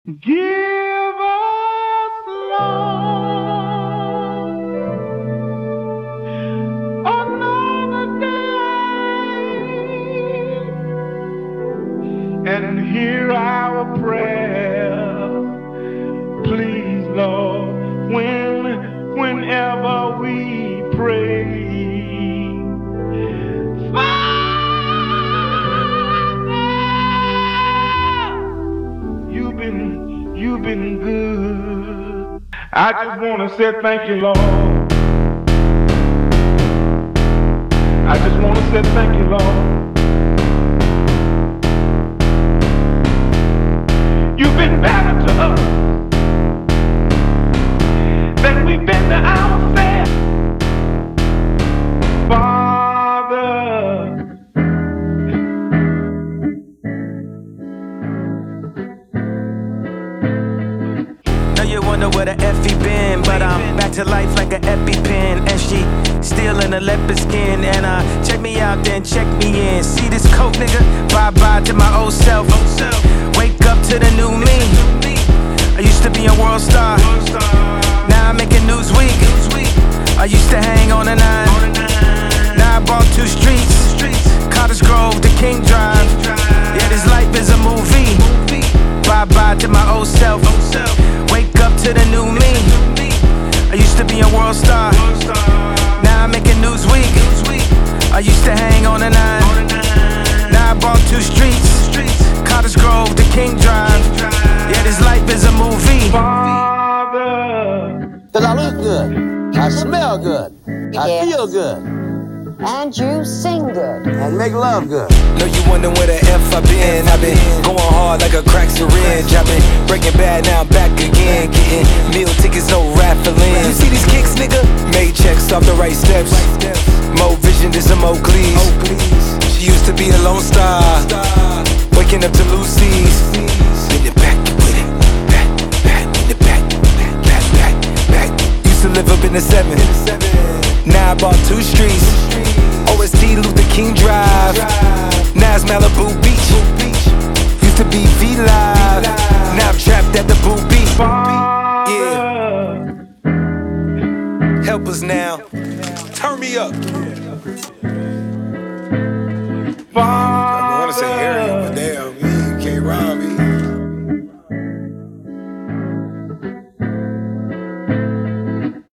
Give us, Lord, another day and hear our prayer. Please, Lord, whenever we pray. Father, you've been good. I just want to say thank you, Lord. I just want to say thank you, Lord. You've been better to us than we've been to ourselves. Father, know you wonder where the F he been, but I'm back to life like an EpiPen. And she still in a leopard skin. And check me out, then check me in. See this coat, nigga? Bye-bye to my old self. Wake up to the new me. I used to be a world star. Now I'm making Newsweek. I used to hang on the 9. Now I bought 2 streets. Cottage Grove to King Drive. Yeah, this life is a movie. Bye-bye to my old self. Wake up to the new me. I used to be a world star. Now I'm making Newsweek. I used to hang on the 9. Now I bought 2 streets. Cottage Grove to King Drive. Yeah, this life is a movie. Father, Cause I look good, I smell good, I feel good, And you sing good. and make love good. Know you wondering where the F I been. I've been going hard like a crack syringe. I've been breaking bad, now I'm back again. Getting meal tickets, no raffling. You see these kicks, nigga? Made checks off the right steps. Mo Vision to some Oakleys. She used to be a lone star. Waking up to Lucy's. In the back with it. Back, in the back. Back. Used to live up in the 7. Now I bought 2 streets. OSD Luther King Drive. Now it's Malibu Beach. Used to be V-Live. Now I'm trapped at the Boo Beat. Yeah. Help us now. Turn me up.